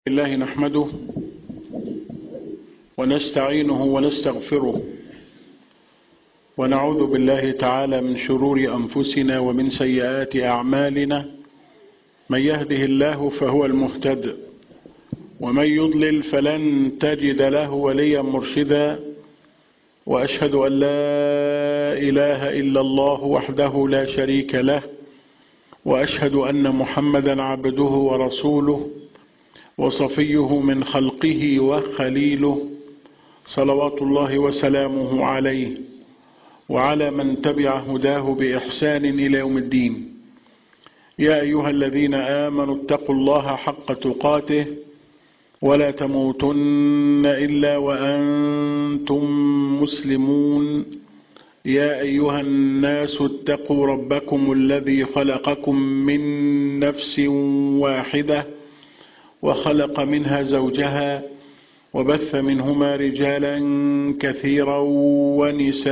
الله نحمده ونستعينه ونستغفره ونعوذ بالله تعالى من شرور أنفسنا ومن سيئات أعمالنا. من يهده الله فهو المهتد ومن يضلل فلن تجد له وليا مرشدا، وأشهد أن لا إله إلا الله وحده لا شريك له، وأشهد أن محمدا عبده ورسوله وصفيه من خلقه وخليله، صلوات الله وسلامه عليه وعلى من تبع هداه بإحسان إلى يوم الدين. يا أيها الذين آمنوا اتقوا الله حق تقاته ولا تموتن إلا وأنتم مسلمون. يا أيها الناس اتقوا ربكم الذي خلقكم من نفس واحدة وخلق منها زوجها وبث منهما رجالا كثيرا ونساء،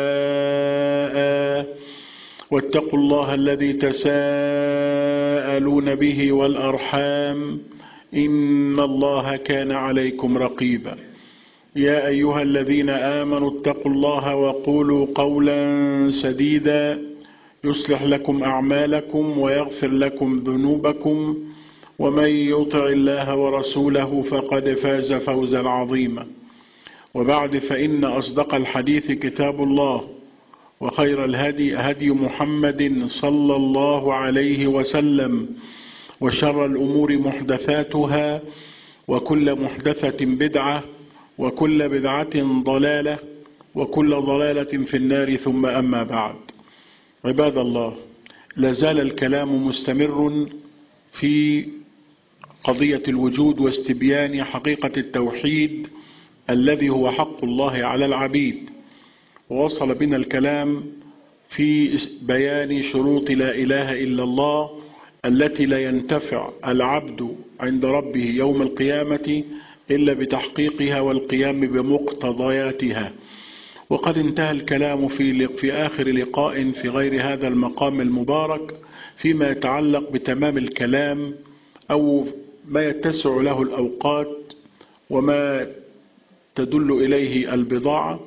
واتقوا الله الذي تساءلون به والأرحام إن الله كان عليكم رقيبا. يا أيها الذين آمنوا اتقوا الله وقولوا قولا سديدا يصلح لكم أعمالكم ويغفر لكم ذنوبكم، ومن يطع الله ورسوله فقد فاز فوزا عظيما. وبعد، فإن أصدق الحديث كتاب الله، وخير الهدي هدي محمد صلى الله عليه وسلم، وشر الأمور محدثاتها، وكل محدثة بدعة، وكل بدعة ضلالة، وكل ضلالة في النار. ثم أما بعد، عباد الله، لازال الكلام مستمر في قضية الوجود واستبيان حقيقة التوحيد الذي هو حق الله على العبيد. ووصل بنا الكلام في بيان شروط لا إله إلا الله التي لا ينتفع العبد عند ربه يوم القيامة إلا بتحقيقها والقيام بمقتضياتها. وقد انتهى الكلام في آخر لقاء في غير هذا المقام المبارك فيما يتعلق بتمام الكلام أو ما يتسع له الأوقات وما تدل إليه البضاعة.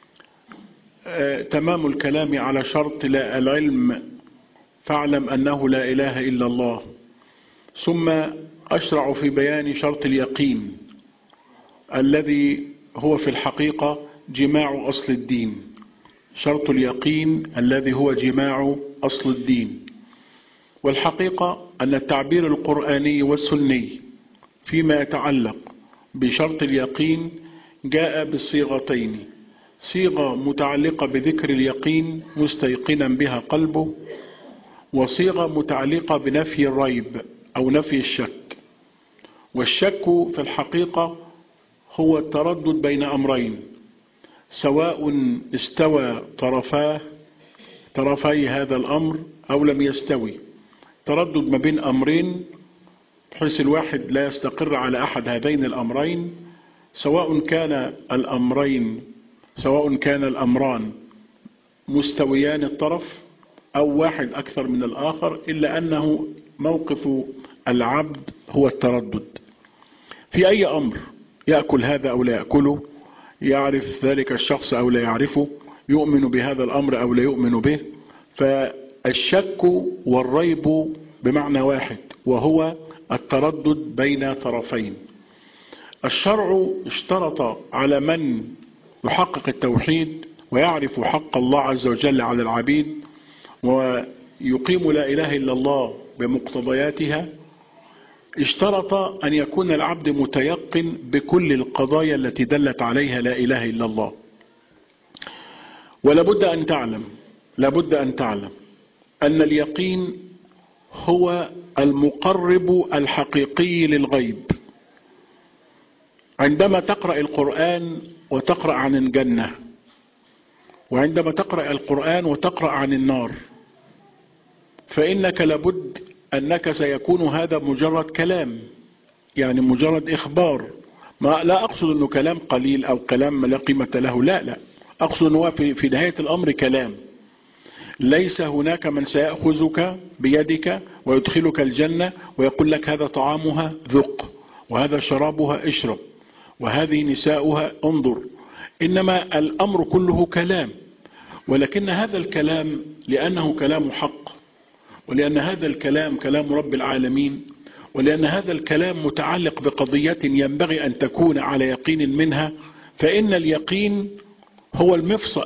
تمام الكلام على شرط لا العلم، فاعلم أنه لا إله إلا الله. ثم أشرع في بيان شرط اليقين الذي هو في الحقيقة جماع أصل الدين. شرط اليقين الذي هو جماع أصل الدين. والحقيقة أن التعبير القرآني والسني فيما يتعلق بشرط اليقين جاء بالصيغتين: صيغة متعلقة بذكر اليقين مستيقنا بها قلبه، وصيغة متعلقة بنفي الريب أو نفي الشك. والشك في الحقيقة هو التردد بين أمرين، سواء استوى طرفي هذا الأمر أو لم يستوي. تردد ما بين أمرين بحيث الواحد لا يستقر على أحد هذين الأمرين، سواء كان الأمران مستويان الطرف أو واحد أكثر من الآخر، إلا أنه موقف العبد هو التردد في أي أمر، يأكل هذا أو لا يأكله، يعرف ذلك الشخص أو لا يعرفه، يؤمن بهذا الأمر أو لا يؤمن به. فالشك والريب بمعنى واحد، وهو التردد بين طرفين. الشرع اشترط على من يحقق التوحيد ويعرف حق الله عز وجل على العبيد ويقيم لا إله إلا الله بمقتضياتها، اشترط أن يكون العبد متيقن بكل القضايا التي دلت عليها لا إله إلا الله. ولابد أن تعلم أن اليقين هو المقرب الحقيقي للغيب. عندما تقرأ القرآن وتقرأ عن الجنة، وعندما تقرأ القرآن وتقرأ عن النار، فإنك لابد أنك سيكون هذا مجرد كلام، يعني مجرد إخبار. لا أقصد أنه كلام قليل أو كلام لا قيمة له، لا، أقصد أنه في نهاية الأمر كلام. ليس هناك من سيأخذك بيدك ويدخلك الجنة ويقول لك هذا طعامها ذق، وهذا شرابها اشرب، وهذه نساؤها انظر. إنما الأمر كله كلام، ولكن هذا الكلام لأنه كلام حق، ولأن هذا الكلام كلام رب العالمين، ولأن هذا الكلام متعلق بقضية ينبغي أن تكون على يقين منها، فإن اليقين هو المفصل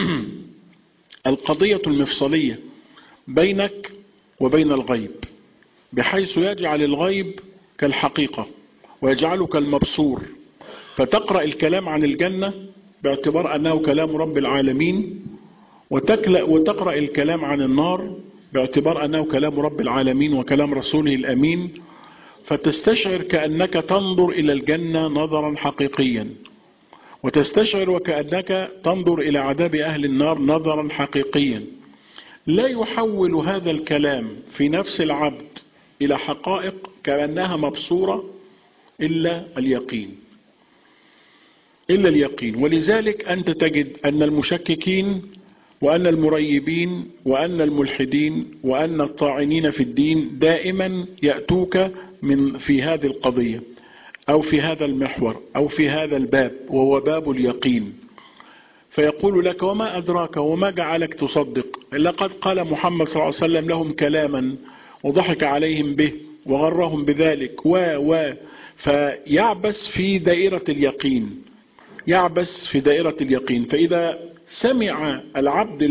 القضية المفصلية بينك وبين الغيب، بحيث يجعل الغيب كالحقيقة ويجعلك المبصور، فتقرأ الكلام عن الجنة باعتبار أنه كلام رب العالمين، وتقرأ الكلام عن النار باعتبار أنه كلام رب العالمين وكلام رسوله الأمين، فتستشعر كأنك تنظر إلى الجنة نظرا حقيقيا، وتستشعر وكأنك تنظر إلى عذاب أهل النار نظرا حقيقيا. لا يحول هذا الكلام في نفس العبد إلى حقائق كأنها مبصورة إلا اليقين، إلا اليقين. ولذلك أنت تجد أن المشككين وأن المريبين وأن الملحدين وأن الطاعنين في الدين دائما يأتوك في هذه القضية أو في هذا المحور أو في هذا الباب، وهو باب اليقين، فيقول لك وما أدراك وما جعلك تصدق؟ لقد قال محمد صلى الله عليه وسلم لهم كلاما وضحك عليهم به وغرهم بذلك فيعبس في دائرة اليقين، يعبس في دائرة اليقين. فإذا سمع العبد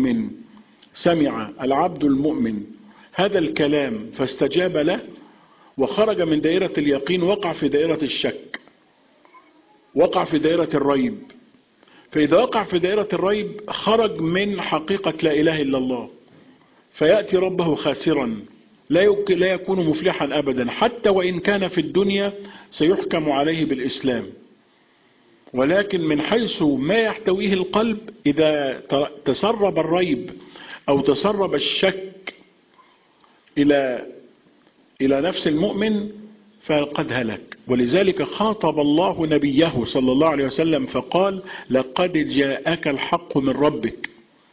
المؤمن هذا الكلام فاستجاب له وخرج من دائرة اليقين، وقع في دائرة الشك، وقع في دائرة الريب. فإذا وقع في دائرة الريب خرج من حقيقة لا إله إلا الله، فيأتي ربه خاسرا، لا يكون مفلحا أبدا، حتى وإن كان في الدنيا سيحكم عليه بالإسلام. ولكن من حيث ما يحتويه القلب، إذا تسرب الريب أو تسرب الشك إلى نفس المؤمن فقد هلك. ولذلك خاطب الله نبيه صلى الله عليه وسلم فقال لقد جاءك الحق من ربك،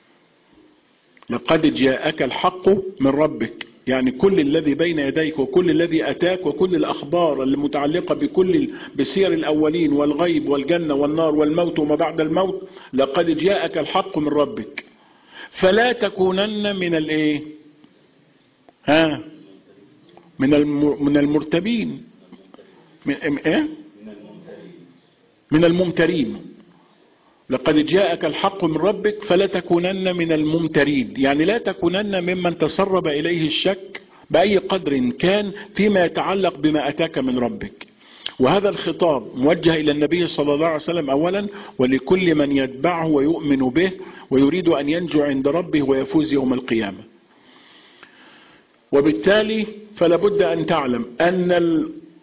لقد جاءك الحق من ربك، يعني كل الذي بين يديك وكل الذي أتاك وكل الأخبار المتعلقة بسير الأولين والغيب والجنة والنار والموت وما بعد الموت، لقد جاءك الحق من ربك، فلا تكونن من الايه من المرتبين، من الممترين. لقد جاءك الحق من ربك فلا تكونن من الممترين، يعني لا تكونن ممن تسرب إليه الشك بأي قدر كان فيما يتعلق بما أتاك من ربك. وهذا الخطاب موجه إلى النبي صلى الله عليه وسلم أولا، ولكل من يتبعه ويؤمن به ويريد أن ينجو عند ربه ويفوز يوم القيامة. وبالتالي فلا بد أن تعلم أن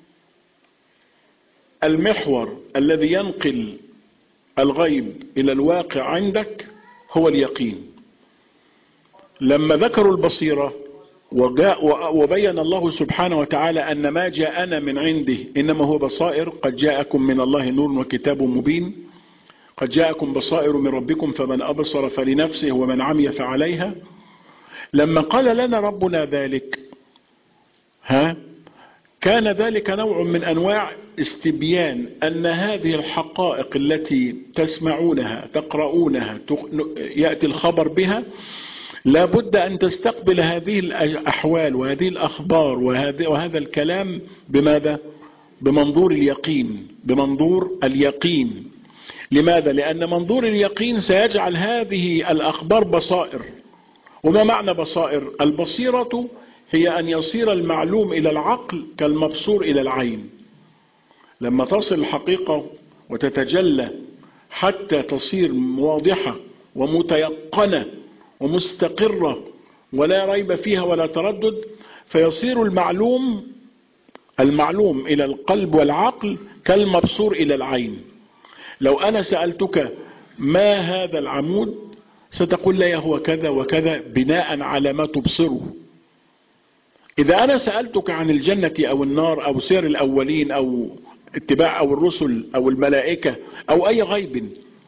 المحور الذي ينقل الغيب إلى الواقع عندك هو اليقين. لما ذكروا البصيرة وبين الله سبحانه وتعالى أن ما جاءنا من عنده إنما هو بصائر، قد جاءكم من الله نور وكتاب مبين، قد جاءكم بصائر من ربكم فمن أبصر فلنفسه ومن عمي فعليها. لما قال لنا ربنا ذلك كان ذلك نوع من أنواع استبيان أن هذه الحقائق التي تسمعونها تقرؤونها يأتي الخبر بها، لا بد أن تستقبل هذه الأحوال وهذه الأخبار وهذا الكلام بماذا؟ بمنظور اليقين، بمنظور اليقين. لماذا؟ لأن منظور اليقين سيجعل هذه الأخبار بصائر. وما معنى بصائر؟ البصيرة هي أن يصير المعلوم إلى العقل كالمبصور إلى العين. لما تصل الحقيقة وتتجلى حتى تصير واضحة ومتيقنة ومستقرة ولا ريب فيها ولا تردد، فيصير المعلوم إلى القلب والعقل كالمبصور إلى العين. لو أنا سألتك ما هذا العمود ستقول لي هو كذا وكذا بناء على ما تبصره. إذا أنا سألتك عن الجنة أو النار أو سير الأولين أو اتباع أو الرسل أو الملائكة أو أي غيب،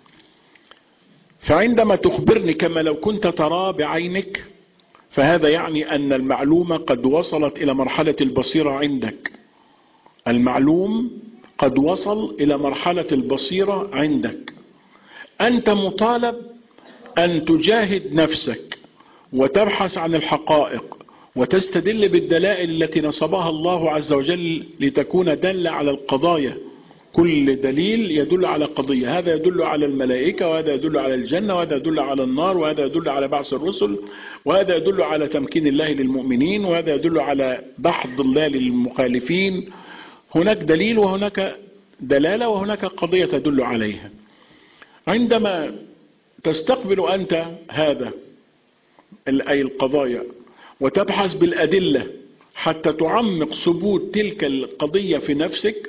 فعندما تخبرني كما لو كنت ترى بعينك، فهذا يعني أن المعلومة قد وصلت إلى مرحلة البصيرة عندك. المعلوم قد وصل إلى مرحلة البصيرة عندك. أنت مطالب أن تجاهد نفسك وتبحث عن الحقائق وتستدل بالدلائل التي نصبها الله عز وجل لتكون دالة على القضايا. كل دليل يدل على قضية، هذا يدل على الملائكة، وهذا يدل على الجنة، وهذا يدل على النار، وهذا يدل على بعث الرسل، وهذا يدل على تمكين الله للمؤمنين، وهذا يدل على دحض الله للمخالفين. هناك دليل وهناك دلالة وهناك قضية تدل عليها. عندما تستقبل أنت هذا أي القضايا وتبحث بالأدلة حتى تعمق ثبوت تلك القضية في نفسك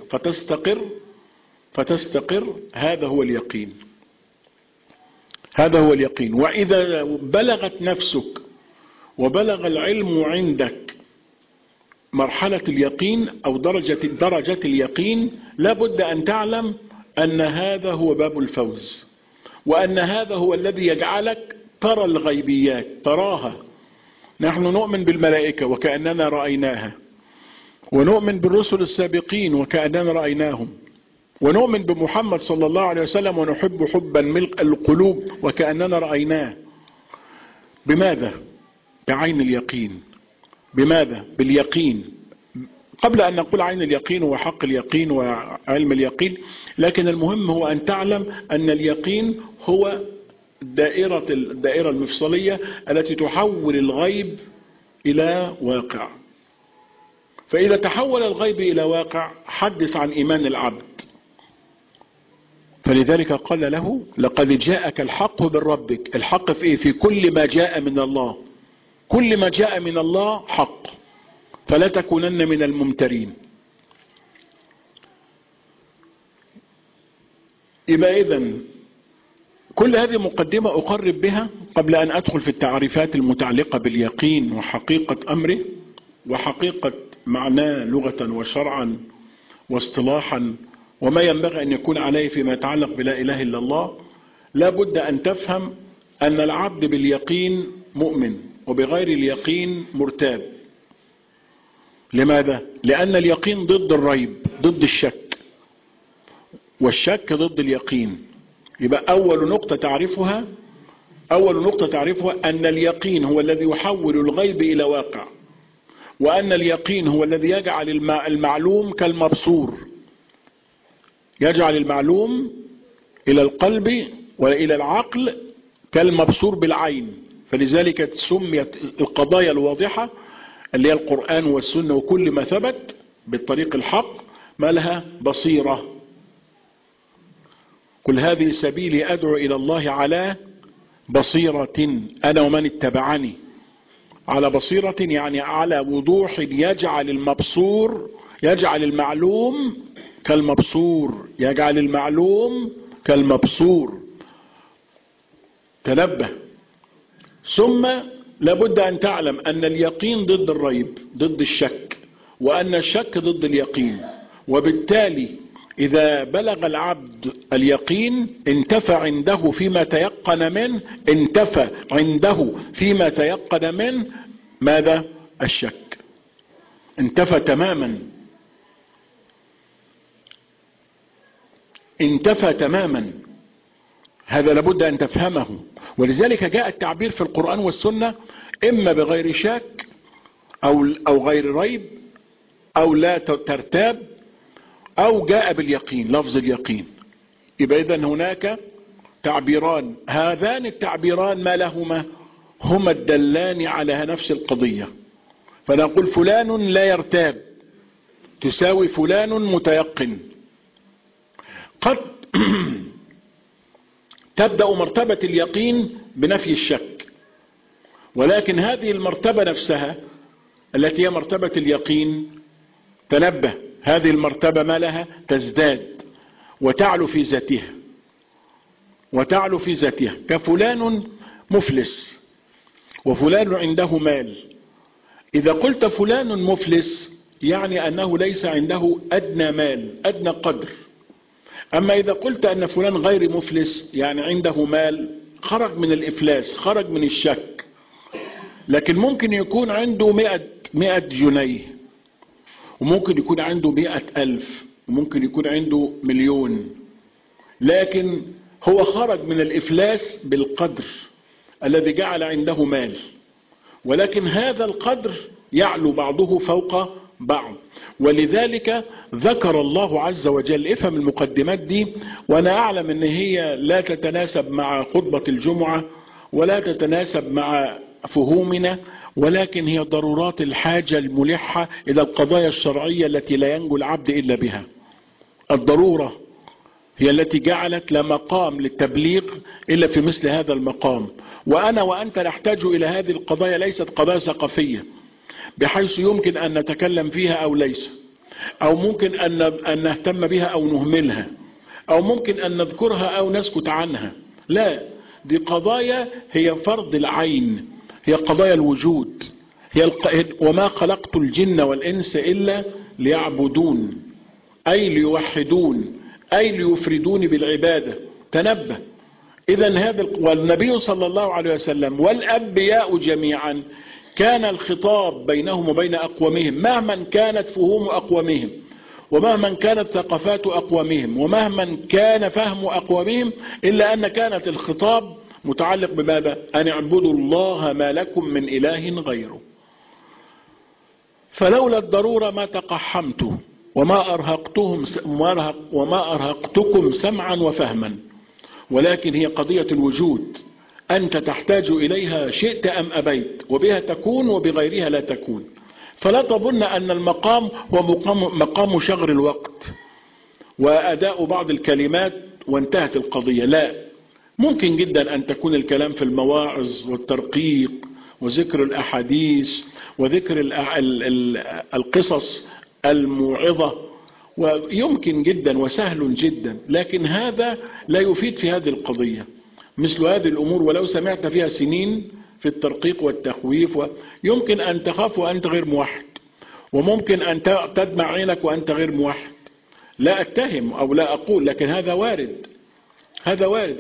فتستقر، هذا هو اليقين. هذا هو اليقين. وإذا بلغت نفسك وبلغ العلم عندك مرحلة اليقين أو درجة اليقين، لابد أن تعلم أن هذا هو باب الفوز، وأن هذا هو الذي يجعلك ترى الغيبيات، تراها. نحن نؤمن بالملائكة وكأننا رأيناها، ونؤمن بالرسل السابقين وكأننا رأيناهم، ونؤمن بمحمد صلى الله عليه وسلم ونحب حبا ملء القلوب وكأننا رأيناه. بماذا؟ بعين اليقين. بماذا؟ باليقين. قبل أن نقول عين اليقين وحق اليقين وعلم اليقين، لكن المهم هو أن تعلم أن اليقين هو الدائرة المفصلية التي تحول الغيب إلى واقع. فإذا تحول الغيب إلى واقع، حدث عن إيمان العبد. فلذلك قال له: لقد جاءك الحق من ربك. الحق في إيه؟ في كل ما جاء من الله. كل ما جاء من الله حق، فلا تكونن من الممترين. يبقى إذن كل هذه مقدمة أقرب بها قبل أن أدخل في التعريفات المتعلقة باليقين وحقيقة أمره وحقيقة معناه لغة وشرعا واصطلاحا، وما ينبغي أن يكون عليه فيما يتعلق بلا إله إلا الله. لا بد أن تفهم أن العبد باليقين مؤمن، وبغير اليقين مرتاب. لماذا؟ لأن اليقين ضد الريب، ضد الشك، والشك ضد اليقين. يبقى أول نقطة تعرفها أن اليقين هو الذي يحول الغيب إلى واقع، وأن اليقين هو الذي يجعل المعلوم كالمبصور، يجعل المعلوم إلى القلب وإلى العقل كالمبصور بالعين. فلذلك سميت القضايا الواضحة اللي هي القرآن والسنة وكل ما ثبت بالطريق الحق ما لها بصيرة. كل هذه سبيلي أدعو إلى الله على بصيرة أنا ومن اتبعني. على بصيرة يعني على وضوح يجعل المبصور، يجعل المعلوم كالمبصور، يجعل المعلوم كالمبصور. تنبه. ثم لابد أن تعلم أن اليقين ضد الريب، ضد الشك، وأن الشك ضد اليقين. وبالتالي إذا بلغ العبد اليقين انتفى عنده فيما تيقن منه، انتفى عنده فيما تيقن منه ماذا؟ الشك. انتفى تماما، انتفى تماما. هذا لابد أن تفهمه. ولذلك جاء التعبير في القرآن والسنة إما بغير شك أو غير ريب أو لا ترتاب، أو جاء باليقين، لفظ اليقين. يبقى إذن هناك تعبيران، هذان التعبيران ما لهما؟ هما الدلان على نفس القضية. فنقول فلان لا يرتاب تساوي فلان متيقن. قد تبدأ مرتبة اليقين بنفي الشك، ولكن هذه المرتبة نفسها التي هي مرتبة اليقين، تنبه، هذه المرتبة ما لها؟ تزداد وتعلو في ذاتها، وتعلو في ذاتها. كفلان مفلس وفلان عنده مال. إذا قلت فلان مفلس يعني أنه ليس عنده أدنى مال، أدنى قدر. أما إذا قلت أن فلان غير مفلس يعني عنده مال، خرج من الإفلاس، خرج من الشك. لكن ممكن يكون عنده 100 جنيه، وممكن يكون عنده 100,000 وممكن يكون عنده 1,000,000، لكن هو خرج من الإفلاس بالقدر الذي جعل عنده مال، ولكن هذا القدر يعلو بعضه فوق بعض. ولذلك ذكر الله عز وجل، افهم المقدمات دي، وانا اعلم ان هي لا تتناسب مع خطبة الجمعة ولا تتناسب مع فهومنا، ولكن هي ضرورات الحاجة الملحة الى القضايا الشرعية التي لا ينجو العبد الا بها. الضرورة هي التي جعلت لا مقام للتبليغ الا في مثل هذا المقام. وانا وانت نحتاج الى هذه القضايا، ليست قضايا ثقافية بحيث يمكن ان نتكلم فيها او ليس، او ممكن ان نهتم بها او نهملها، او ممكن ان نذكرها او نسكت عنها. لا، دي قضايا هي فرض العين، هي قضايا الوجود، وما خلقت الجن والانس الا ليعبدون، اي ليوحدون، اي ليفردون بالعبادة. تنبه. اذا هذا والنبي صلى الله عليه وسلم والانبياء جميعا كان الخطاب بينهم وبين أقوامهم مهما كانت فهوم أقوامهم، ومهما كانت ثقافات أقوامهم، ومهما كان فهم أقوامهم، إلا أن كانت الخطاب متعلق بماذا؟ أن اعبدوا الله ما لكم من إله غيره. فلولا الضرورة ما تقحمت وما أرهقتكم سمعا وفهما، ولكن هي قضية الوجود، أنت تحتاج إليها شئت أم أبيت، وبها تكون وبغيرها لا تكون. فلا تظن أن المقام هو مقام شغل الوقت وأداء بعض الكلمات وانتهت القضية. لا، ممكن جدا أن تكون الكلام في المواعظ والترقيق وذكر الأحاديث وذكر القصص الموعظة، ويمكن جدا وسهل جدا، لكن هذا لا يفيد في هذه القضية. مثل هذه الأمور ولو سمعت فيها سنين في الترقيق والتخويف، يمكن أن تخاف وأنت غير موحد، وممكن أن تدمع عينك وأنت غير موحد. لا أتهم أو لا أقول، لكن هذا وارد، هذا وارد.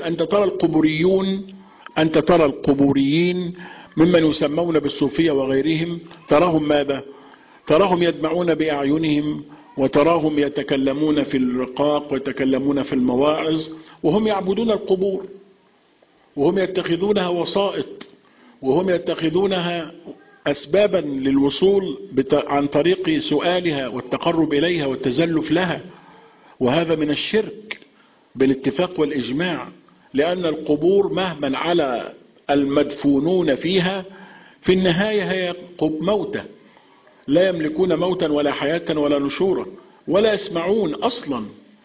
أنت ترى القبوريين ممن يسمون بالصوفية وغيرهم، تراهم ماذا؟ تراهم يدمعون بأعينهم، وتراهم يتكلمون في الرقاق ويتكلمون في المواعظ، وهم يعبدون القبور، وهم يتخذونها وسائط، وهم يتخذونها أسبابا للوصول عن طريق سؤالها والتقرب إليها والتزلف لها. وهذا من الشرك بالاتفاق والإجماع، لأن القبور مهما على المدفونون فيها في النهاية هي موتى، لا يملكون موتا ولا حياة ولا نشورا ولا يسمعون أصلا.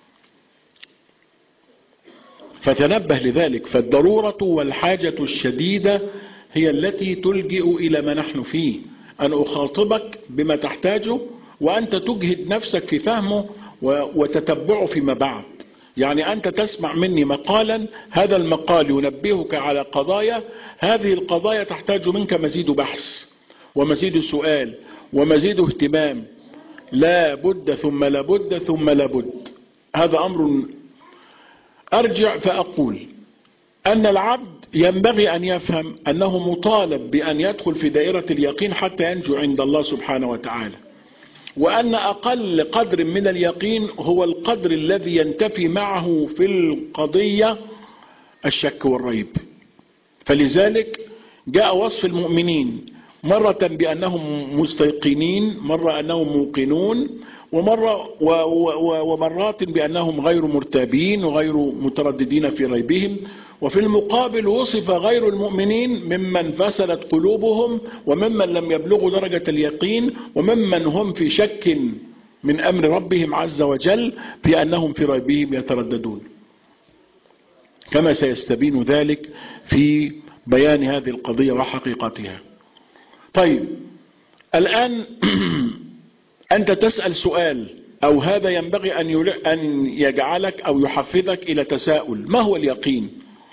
فتنبه لذلك. فالضرورة والحاجة الشديدة هي التي تلجئ إلى ما نحن فيه، أن أخاطبك بما تحتاجه وأنت تجهد نفسك في فهمه وتتبعه فيما بعد. يعني أنت تسمع مني مقالا، هذا المقال ينبهك على قضايا، هذه القضايا تحتاج منك مزيد بحث ومزيد سؤال ومزيد اهتمام، لا بد ثم لا بد ثم لا بد. هذا أمر. أرجع فأقول أن العبد ينبغي أن يفهم أنه مطالب بأن يدخل في دائرة اليقين حتى ينجو عند الله سبحانه وتعالى، وأن أقل قدر من اليقين هو القدر الذي ينتفي معه في القضية الشك والريب. فلذلك جاء وصف المؤمنين مرة بأنهم مستيقنين، مرة أنهم موقنون، ومرات بأنهم غير مرتابين وغير مترددين في ريبهم. وفي المقابل وصف غير المؤمنين ممن فسدت قلوبهم، وممن لم يبلغوا درجة اليقين، وممن هم في شك من أمر ربهم عز وجل في أنهم في ريبهم يترددون، كما سيستبين ذلك في بيان هذه القضية وحقيقتها. طيب، الآن أنت تسأل سؤال، أو هذا ينبغي أن يجعلك أو يحفزك إلى تساؤل: ما هو اليقين؟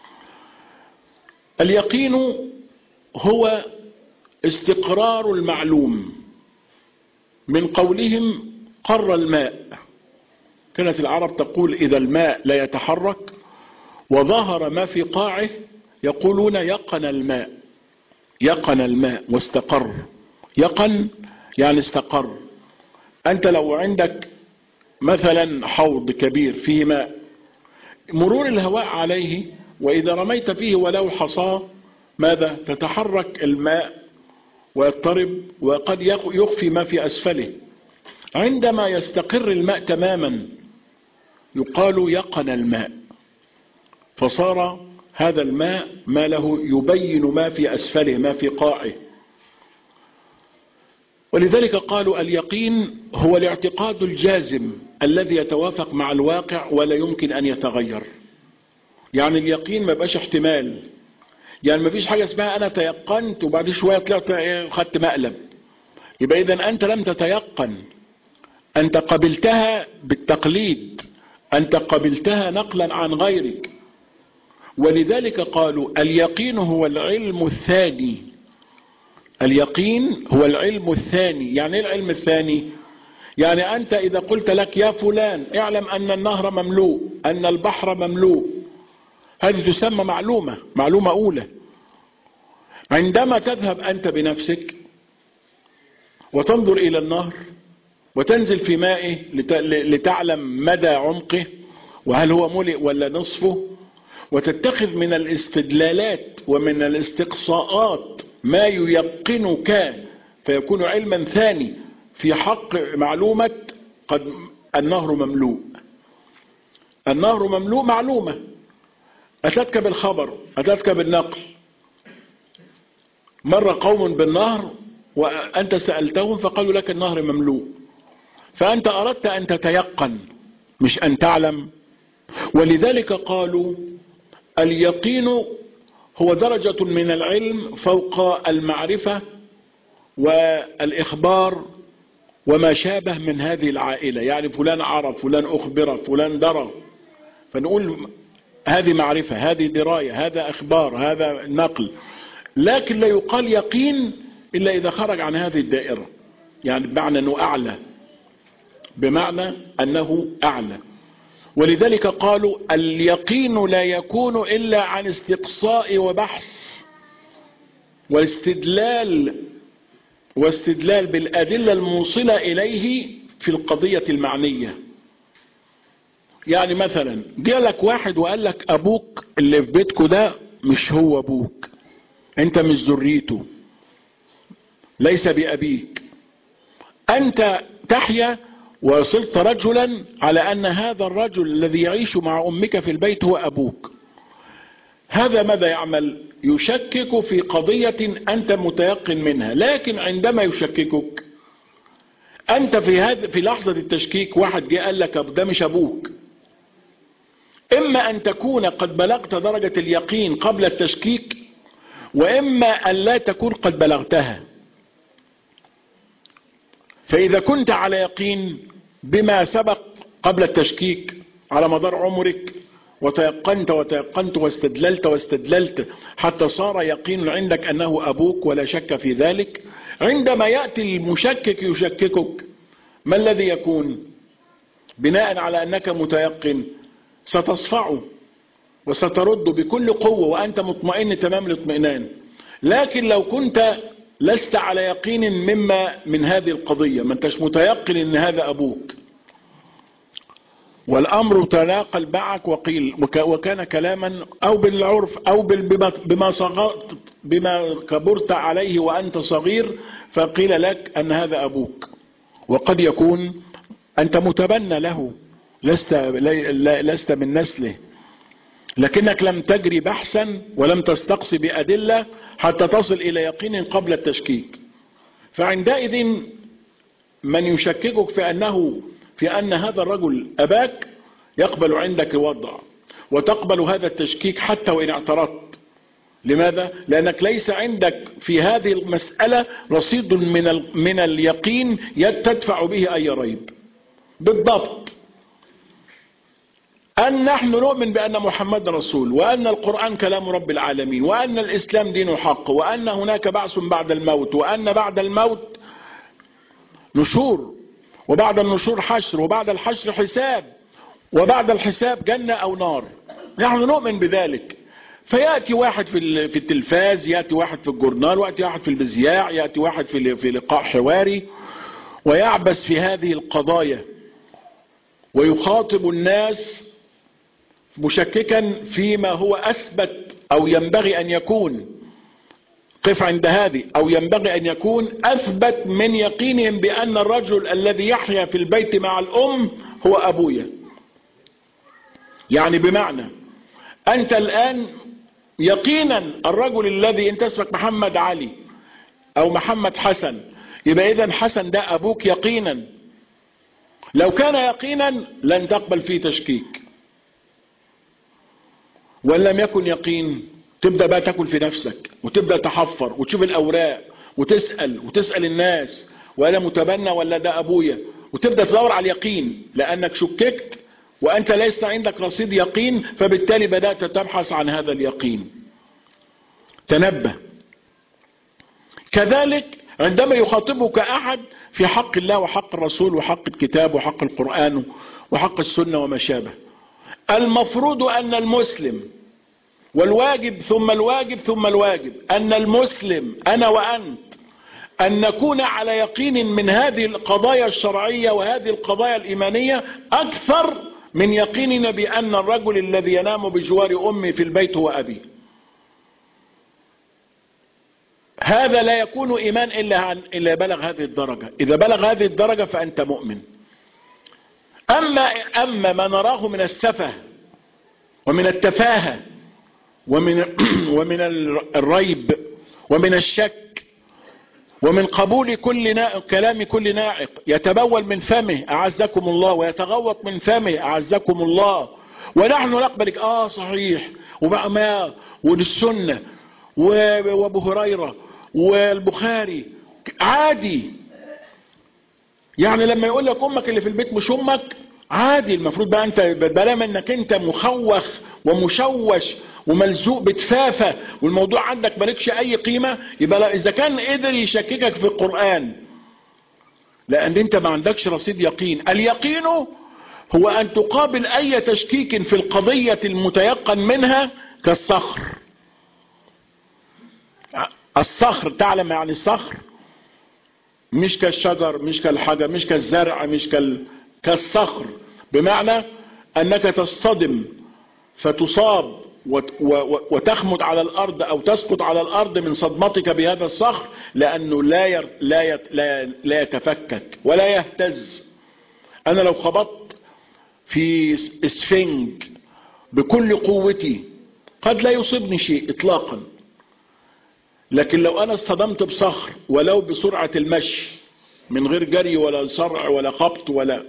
اليقين هو استقرار المعلوم. من قولهم قر الماء، كانت العرب تقول إذا الماء لا يتحرك وظهر ما في قاعه يقولون يقن الماء، يقن الماء واستقر. يقن يعني استقر. أنت لو عندك مثلا حوض كبير فيه ماء، مرور الهواء عليه وإذا رميت فيه ولو حصاه ماذا؟ تتحرك الماء ويضطرب وقد يخفي ما في أسفله. عندما يستقر الماء تماما يقال يقن الماء، فصار هذا الماء ما له يبين ما في أسفله ما في قاعه. ولذلك قالوا اليقين هو الاعتقاد الجازم الذي يتوافق مع الواقع ولا يمكن أن يتغير. يعني اليقين ما بقاش احتمال، يعني ما فيش حاجة اسمها أنا تيقنت وبعد شوية طلعت خدت مقلب. يبقى إذن أنت لم تتيقن، أنت قبلتها بالتقليد، أنت قبلتها نقلا عن غيرك. ولذلك قالوا اليقين هو العلم الثاني. اليقين هو العلم الثاني. يعني ايه العلم الثاني؟ يعني أنت إذا قلت لك يا فلان اعلم أن النهر مملوء، أن البحر مملوء، هذه تسمى معلومة أولى. عندما تذهب أنت بنفسك وتنظر إلى النهر وتنزل في مائه لتعلم مدى عمقه وهل هو ملئ ولا نصفه، وتتخذ من الاستدلالات ومن الاستقصاءات ما ييقنك فيكون علما ثاني في حق معلومة قد النهر مملوء. النهر مملوء معلومة أتتك بالخبر، أتتك بالنقل. مر قوم بالنهر وأنت سألتهم فقالوا لك النهر مملوء، فأنت أردت أن تتيقن مش أن تعلم. ولذلك قالوا اليقين هو درجة من العلم فوق المعرفة والإخبار وما شابه من هذه العائلة. يعني فلان عرف، فلان أخبر، فلان درى، فنقول هذه معرفة، هذه دراية، هذا إخبار، هذا نقل. لكن لا يقال يقين إلا إذا خرج عن هذه الدائرة، يعني بمعنى أنه أعلى، بمعنى أنه أعلى. ولذلك قالوا اليقين لا يكون إلا عن استقصاء وبحث واستدلال بالأدلة الموصلة إليه في القضية المعنية. يعني مثلا جاء لك واحد وقال لك أبوك اللي في بيتكو ده مش هو أبوك، أنت مش ذريته، ليس بأبيك. أنت تحيا وصلت رجلا على أن هذا الرجل الذي يعيش مع أمك في البيت هو أبوك. هذا ماذا يعمل؟ يشكك في قضية أنت متيقن منها. لكن عندما يشككك أنت في لحظة التشكيك واحد جاء قال لك ده مش أبوك، إما أن تكون قد بلغت درجة اليقين قبل التشكيك، وإما أن لا تكون قد بلغتها. فإذا كنت على يقين بما سبق قبل التشكيك على مدار عمرك وتيقنت واستدللت حتى صار يقين عندك أنه أبوك ولا شك في ذلك، عندما يأتي المشكك يشككك ما الذي يكون؟ بناء على أنك متيقن ستصفعه وسترد بكل قوة وأنت مطمئن تمام الاطمئنان. لكن لو كنت لست على يقين من هذه القضية، ما انتش متيقن ان هذا ابوك، والامر تناقل معك وقيل وكان كلاما او بالعرف او بما كبرت عليه وانت صغير فقيل لك ان هذا ابوك، وقد يكون انت متبنى له، لست من نسله، لكنك لم تجري بحثا ولم تستقصي بأدلة حتى تصل إلى يقين قبل التشكيك. فعندئذ من يشككك في أن هذا الرجل أباك يقبل عندك الوضع وتقبل هذا التشكيك حتى وإن اعترضت. لماذا؟ لأنك ليس عندك في هذه المسألة رصيد من اليقين تدفع به أي ريب. بالضبط أن نحن نؤمن بأن محمد رسول، وأن القرآن كلام رب العالمين، وأن الإسلام دين حق، وأن هناك بعث بعد الموت، وأن بعد الموت نشور، وبعد النشور حشر، وبعد الحشر حساب، وبعد الحساب جنة أو نار. نحن نؤمن بذلك. فيأتي واحد في التلفاز، يأتي واحد في الجورنال، ويأتي واحد في البزياع، يأتي واحد في لقاء حواري، ويعبث في هذه القضايا ويخاطب الناس مشككا فيما هو أثبت أو ينبغي أن يكون، قف عند هذه، أو ينبغي أن يكون أثبت من يقينهم بأن الرجل الذي يحيا في البيت مع الأم هو أبويا. يعني بمعنى أنت الآن يقينا الرجل الذي انت اسمك محمد علي أو محمد حسن، يبقى إذن حسن ده أبوك يقينا. لو كان يقينا لن تقبل فيه تشكيك، وإن لم يكن يقين تبدأ بقى تاكل في نفسك وتبدأ تحفر وتشوف الأوراق وتسأل الناس، وأنا متبنى ولا ده أبويا، وتبدأ تدور على اليقين لأنك شككت وأنت ليس عندك رصيد يقين، فبالتالي بدأت تبحث عن هذا اليقين. تنبه. كذلك عندما يخاطبك أحد في حق الله وحق الرسول وحق الكتاب وحق القرآن وحق السنة وما شابه، المفروض أن المسلم، والواجب ثم الواجب ثم الواجب، أن المسلم أنا وأنت أن نكون على يقين من هذه القضايا الشرعية وهذه القضايا الإيمانية أكثر من يقيننا بأن الرجل الذي ينام بجوار أمي في البيت هو أبي. هذا لا يكون إيمان إلا بلغ هذه الدرجة. إذا بلغ هذه الدرجة فأنت مؤمن. أما ما نراه من السفه ومن التفاهة ومن الريب ومن الشك ومن قبول كلام كل ناعق يتبول من فمه أعزكم الله ويتغوط من فمه أعزكم الله، ونحن نقبلك صحيح وبقى والسنة وابو هريرة والبخاري عادي. يعني لما يقول لك امك اللي في البيت مش امك عادي. المفروض بقى انت بلام انك انت مخوخ ومشوش وملزوق بتفافة والموضوع عندك مالكش اي قيمة، يبقى اذا كان قدر يشككك في القرآن لان انت ما عندكش رصيد يقين. اليقين هو ان تقابل اي تشكيك في القضية المتيقن منها كالصخر. الصخر تعلم يعني الصخر مش كالشجر مش كالحجر مش كالزرع مش كالصخر، بمعنى انك تصطدم فتصاب وتخمد على الارض او تسقط على الارض من صدمتك بهذا الصخر، لانه لا يتفكك ولا يهتز. انا لو خبطت في اسفنج بكل قوتي قد لا يصيبني شيء اطلاقا، لكن لو انا اصطدمت بصخر ولو بسرعة المشي من غير جري ولا صرع ولا خبط ولا،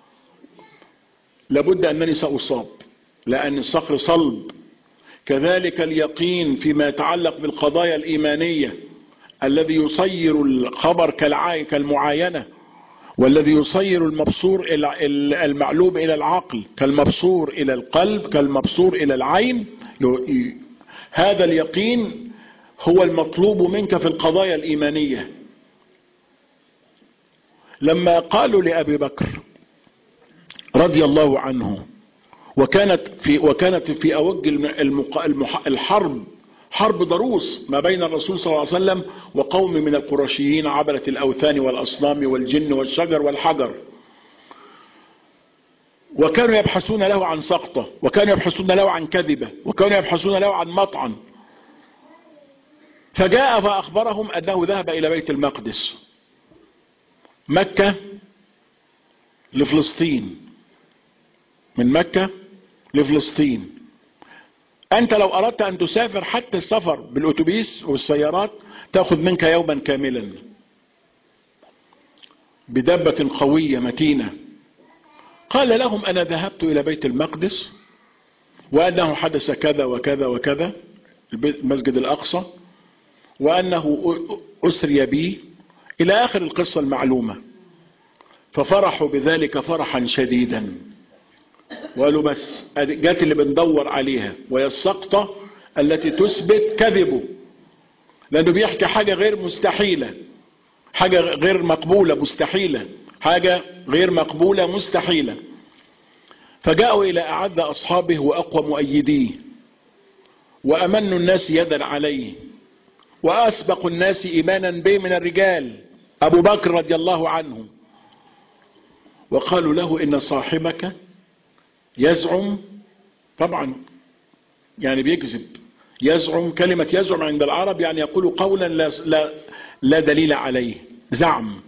لابد انني ساصاب لان الصخر صلب. كذلك اليقين فيما يتعلق بالقضايا الايمانية الذي يصير الخبر كالمعاينة، والذي يصير المبصور المعلوم الى العقل كالمبصور الى القلب كالمبصور الى العين. هذا اليقين هو المطلوب منك في القضايا الإيمانية. لما قالوا لأبي بكر رضي الله عنه وكانت في أوج الحرب، حرب ضروس ما بين الرسول صلى الله عليه وسلم وقوم من القرشيين عبرة الأوثان والأصنام والجن والشجر والحجر، وكانوا يبحثون له عن سقطة وكانوا يبحثون له عن كذبة وكانوا يبحثون له عن مطعن، فجاء فأخبرهم أنه ذهب إلى بيت المقدس، مكة لفلسطين، من مكة لفلسطين. أنت لو أردت أن تسافر حتى السفر بالأتوبيس والسيارات تأخذ منك يوما كاملا بدبة قوية متينة. قال لهم أنا ذهبت إلى بيت المقدس وأنه حدث كذا وكذا وكذا المسجد الأقصى وأنه أسري بي إلى آخر القصة المعلومة، ففرحوا بذلك فرحا شديدا وقالوا بس جات اللي بندور عليها، وهي السقطة التي تثبت كذبه، لأنه بيحكي حاجة غير مستحيلة، حاجة غير مقبولة مستحيلة، حاجة غير مقبولة مستحيلة. فجاءوا إلى أعد أصحابه وأقوى مؤيديه وأمن الناس يدا عليه وأسبق الناس إيمانا به من الرجال أبو بكر رضي الله عنه وقالوا له إن صاحبك يزعم، طبعا يعني بيكذب، يزعم، كلمة يزعم عند العرب يعني يقول قولا لا دليل عليه، زعم.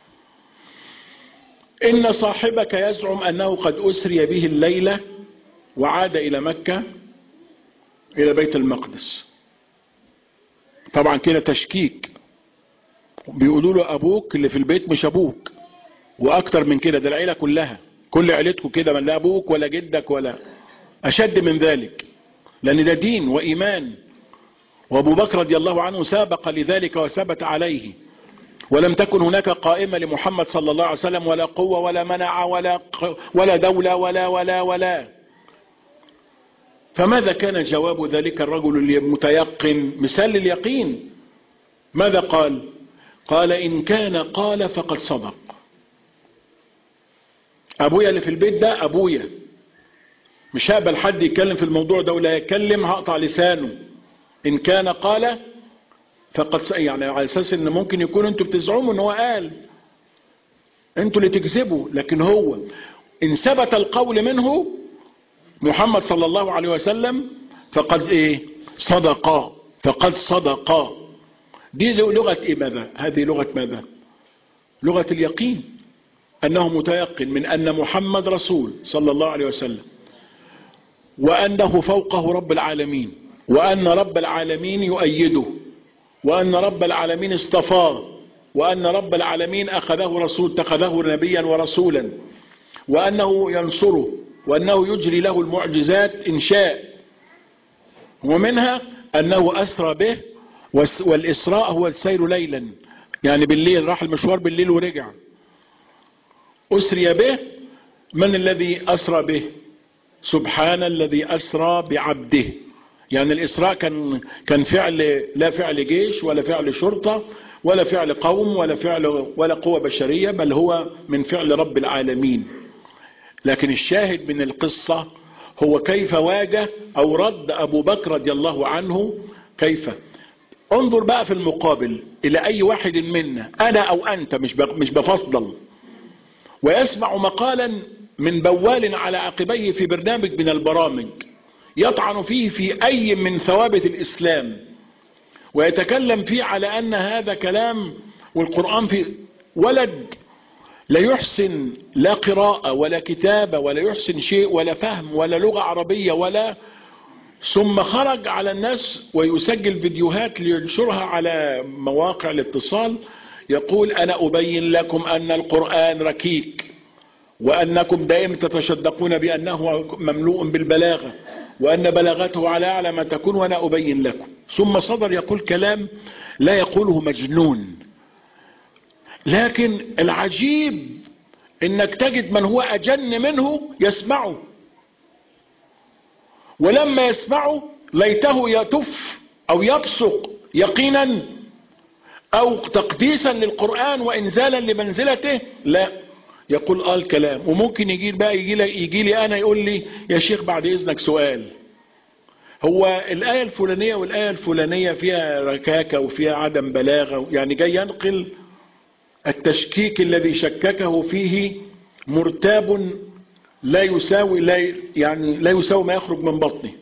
إن صاحبك يزعم أنه قد أسري به الليلة وعاد إلى مكة إلى بيت المقدس. طبعا كده تشكيك، بيقولوا له أبوك اللي في البيت مش أبوك، وأكتر من كده، ده العيلة كلها، كل عيلتكم كده، من لا أبوك ولا جدك ولا أشد من ذلك، لأن ده دين وإيمان. وأبو بكر رضي الله عنه سابق لذلك وثبت عليه، ولم تكن هناك قائمة لمحمد صلى الله عليه وسلم، ولا قوة ولا منع ولا دولة ولا. فماذا كان جواب ذلك الرجل المتيقن، مثال اليقين؟ ماذا قال؟ قال إن كان قال فقد صدق. أبويا اللي في البيت ده أبويا، مش هقبل حد يتكلم في الموضوع ده، ولا يتكلم هقطع لسانه. إن كان قال فقد يعني على أساس إن ممكن يكون أنتوا بتزعموا إن هو قال، أنتوا اللي تكذبوا، لكن هو إن ثبت القول منه محمد صلى الله عليه وسلم فقد إيه؟ صدقا، فقد صدقا. دي لغة إيه ماذا؟ هذه لغة ماذا؟ لغة اليقين، أنه متيقن من أن محمد رسول صلى الله عليه وسلم، وأنه فوقه رب العالمين، وأن رب العالمين يؤيده، وأن رب العالمين اصطفاه، وأن رب العالمين أخذه رسول، اتخذه نبيا ورسولا، وأنه ينصره، وأنه يجري له المعجزات إن شاء. ومنها أنه أسرى به، والإسراء هو السير ليلا، يعني بالليل، راح المشوار بالليل ورجع. أسري به، من الذي أسرى به؟ سبحان الذي أسرى بعبده. يعني الإسراء كان فعل، لا فعل جيش ولا فعل شرطة ولا فعل قوم ولا قوة بشرية، بل هو من فعل رب العالمين. لكن الشاهد من القصة هو كيف واجه أو رد أبو بكر رضي الله عنه. كيف؟ انظر بقى في المقابل إلى أي واحد منا، أنا أو أنت، مش بفضل، ويسمع مقالا من بوال على عقبيه في برنامج من البرامج يطعن فيه في أي من ثوابت الإسلام، ويتكلم فيه على أن هذا كلام والقرآن في ولد لا يحسن لا قراءة ولا كتابة ولا يحسن شيء ولا فهم ولا لغة عربية ولا، ثم خرج على الناس ويسجل فيديوهات لينشرها على مواقع الاتصال، يقول أنا أبين لكم أن القرآن ركيك، وأنكم دائما تتشدقون بأنه مملوء بالبلاغة، وأن بلاغته على أعلى ما تكون، وأنا أبين لكم. ثم صدر يقول كلام لا يقوله مجنون. لكن العجيب إنك تجد من هو أجن منه يسمعه، ولما يسمعه ليته يتف أو يبصق يقينا أو تقديسا للقرآن وإنزالا لمنزلته، لا، يقول الكلام. وممكن يجي لي أنا يقول لي يا شيخ بعد إذنك سؤال، هو الآية الفلانية والآية الفلانية فيها ركاكة وفيها عدم بلاغة، يعني جاي ينقل التشكيك الذي شككه فيه مرتاب لا يساوي ما يخرج من بطنه،